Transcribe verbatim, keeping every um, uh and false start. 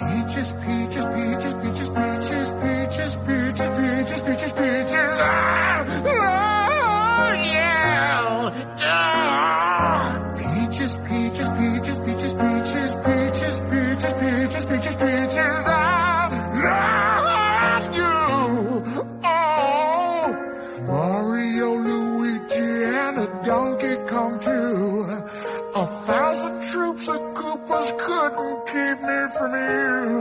Peaches, peaches, peaches, peaches, peaches, peaches, peaches, peaches, peaches, peaches. Ah, oh, yeah. Ah. Peaches, peaches, peaches, peaches, peaches, peaches, peaches, peaches, peaches, peaches. I love you. Oh, Mario, Luigi, and a Donkey Kong too. A thousand troops of Koopas couldn't keep me from you.